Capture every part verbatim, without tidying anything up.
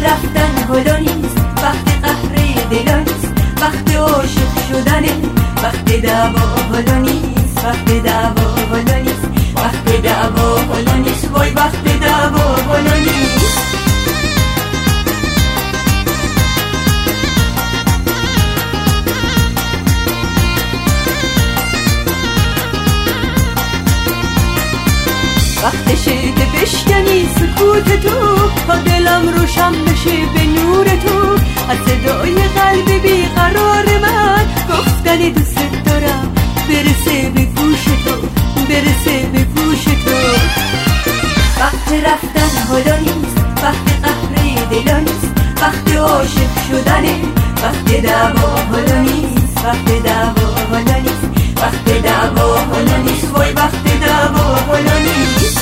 رفتن حالا نیست، وقت قهر دلا نیست، وقت عاشق شدنه، وقت دعوا حالا نیست، وقت دعوا حالا نیست، وقت دعوا حالا نیست، وای وقت دعوا حالا نیست. وقتشه که بشکنی سکوت تو، تا دلم روشن بشه به نور تو، از صدای قلب بیقرار من گفتن دوست دارم برسه به گوش تو، برسه به گوش تو. وقت رفتن حالا نیست، وقت قهر دلا نیست، وقت عاشق شدنه، وقت دعوا حالا نیست، وقت دعوا حالا نیست، وقت دعوا حالا نیست، وای وقت دعوا حالا نیست.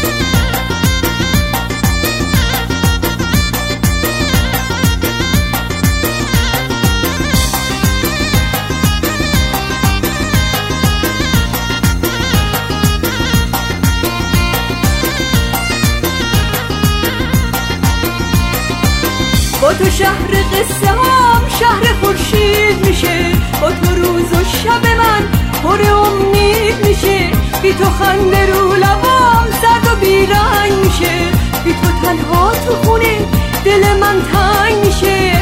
با تو شهر قصه هم شهر خورشید میشه، با تو روز و شب من پر امید میشه، بی تو خنده رو لبام سرد و بیرنگ میشه، بی تو تنها تو خونه دل من تنگ میشه.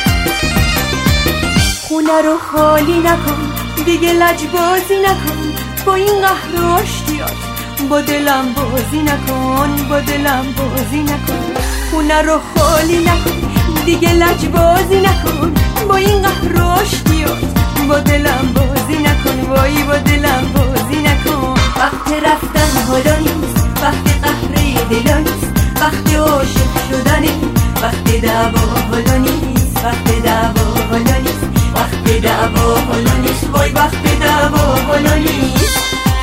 خونه رو خالی نکن دیگه، لجبازی نکن با این قهر و اشتیاق، با دلم بازی نکن، با دلم بازی نکن. خونه رو خالی نکن دیگه، لجبازی نکن با این قهر و اشتیاق، با دلم بازی نکن، وای با دلم بازی نکن. وقت رفتن حالا نیست، وقت قهر دلا نیست، وقت عاشق شدنه، وقت دعوا حالا نیست، وقت دعوا حالا نیست، وقت دعوا حالا نیست، وای وقت دعوا حالا نیست.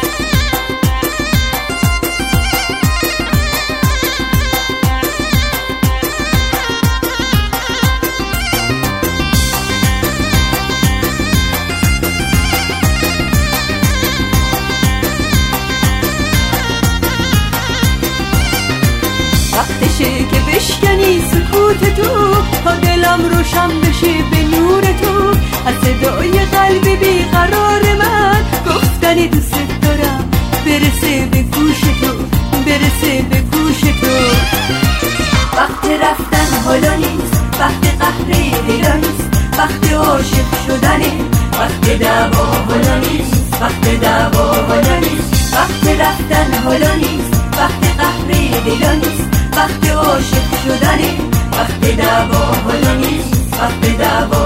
وقتشه که بشکنی سکوت تو، تا دلم روشن بشه به نور تو، از صدای قلب بیقرار من گفتن دوست دارم برسه به گوش تو، برسه به گوش تو. وقت رفتن حالا نیست، وقت قهر دلا نیست، وقت عاشق شدنه، وقت دعوا حالا نیست، وقت دعوا حالا نیست، وقت رفتن حالا نیست، وقت قهر دلا نیست، وقت عاشق شدنه، وقت دعوا حالا نیست، وقت دعوا